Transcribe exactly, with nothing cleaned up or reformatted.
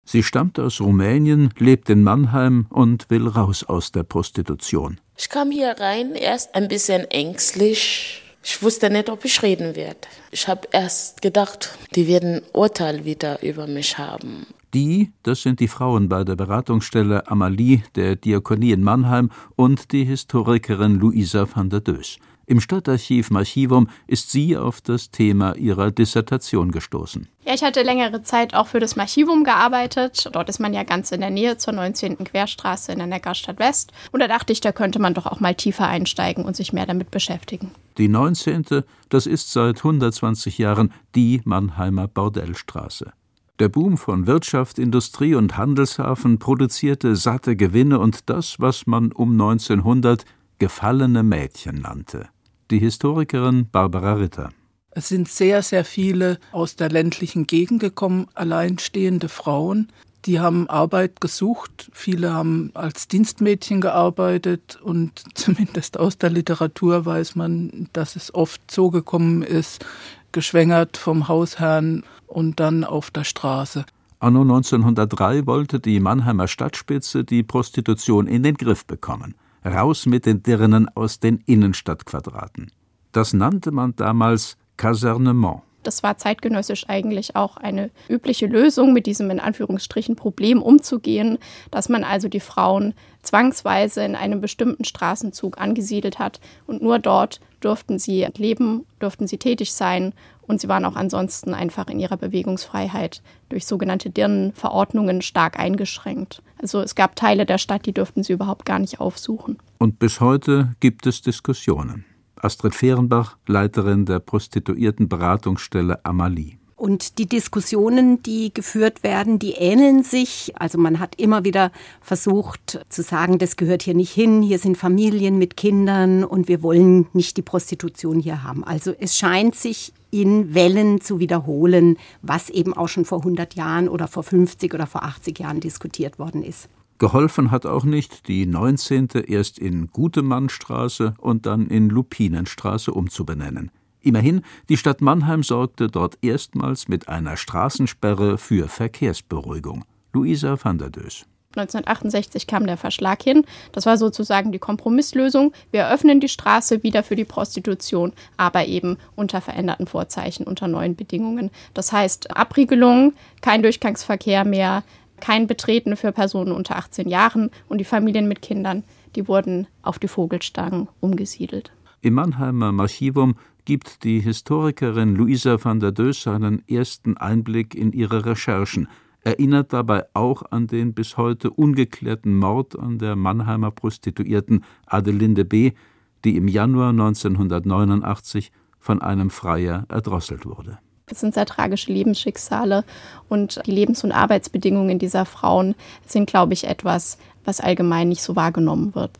Sie stammt aus Rumänien, lebt in Mannheim und will raus aus der Prostitution. Ich kam hier rein, erst ein bisschen ängstlich. Ich wusste nicht, ob ich reden werde. Ich habe erst gedacht, die werden ein Urteil wieder über mich haben. Die, das sind die Frauen bei der Beratungsstelle Amalie der Diakonie in Mannheim und die Historikerin Luisa van der Does. Im Stadtarchiv Marchivum ist sie auf das Thema ihrer Dissertation gestoßen. Ja, ich hatte längere Zeit auch für das Marchivum gearbeitet. Dort ist man ja ganz in der Nähe zur neunzehnten Querstraße in der Neckarstadt West. Und da dachte ich, da könnte man doch auch mal tiefer einsteigen und sich mehr damit beschäftigen. Die neunzehnte, das ist seit hundertzwanzig Jahren die Mannheimer Bordellstraße. Der Boom von Wirtschaft, Industrie und Handelshafen produzierte satte Gewinne und das, was man um neunzehnhundert gefallene Mädchen nannte. Die Historikerin Barbara Ritter. Es sind sehr, sehr viele aus der ländlichen Gegend gekommen, alleinstehende Frauen. Die haben Arbeit gesucht. Viele haben als Dienstmädchen gearbeitet und zumindest aus der Literatur weiß man, dass es oft so gekommen ist, geschwängert vom Hausherrn und dann auf der Straße. Anno neunzehnhundertdrei wollte die Mannheimer Stadtspitze die Prostitution in den Griff bekommen. Raus mit den Dirnen aus den Innenstadtquadraten. Das nannte man damals Kasernement. Das war zeitgenössisch eigentlich auch eine übliche Lösung, mit diesem in Anführungsstrichen Problem umzugehen, dass man also die Frauen zwangsweise in einem bestimmten Straßenzug angesiedelt hat und nur dort durften sie leben, durften sie tätig sein und sie waren auch ansonsten einfach in ihrer Bewegungsfreiheit durch sogenannte Dirnenverordnungen stark eingeschränkt. Also es gab Teile der Stadt, die durften sie überhaupt gar nicht aufsuchen. Und bis heute gibt es Diskussionen. Astrid Fehrenbach, Leiterin der Prostituiertenberatungsstelle Amalie. Und die Diskussionen, die geführt werden, die ähneln sich. Also man hat immer wieder versucht zu sagen, das gehört hier nicht hin, hier sind Familien mit Kindern und wir wollen nicht die Prostitution hier haben. Also es scheint sich in Wellen zu wiederholen, was eben auch schon vor hundert Jahren oder vor fünfzig oder vor achtzig Jahren diskutiert worden ist. Geholfen hat auch nicht, die neunzehnte erst in Gutemannstraße und dann in Lupinenstraße umzubenennen. Immerhin, die Stadt Mannheim sorgte dort erstmals mit einer Straßensperre für Verkehrsberuhigung. Luisa van der Does. neunzehnhundertachtundsechzig kam der Verschlag hin. Das war sozusagen die Kompromisslösung. Wir öffnen die Straße wieder für die Prostitution, aber eben unter veränderten Vorzeichen, unter neuen Bedingungen. Das heißt Abriegelung, kein Durchgangsverkehr mehr, kein Betreten für Personen unter achtzehn Jahren und die Familien mit Kindern, die wurden auf die Vogelstangen umgesiedelt. Im Mannheimer Marchivum gibt die Historikerin Luisa van der Does einen ersten Einblick in ihre Recherchen, erinnert dabei auch an den bis heute ungeklärten Mord an der Mannheimer Prostituierten Adelinde B., die im Januar neunzehnhundertneunundachtzig von einem Freier erdrosselt wurde. Es sind sehr tragische Lebensschicksale und die Lebens- und Arbeitsbedingungen dieser Frauen sind, glaube ich, etwas, was allgemein nicht so wahrgenommen wird.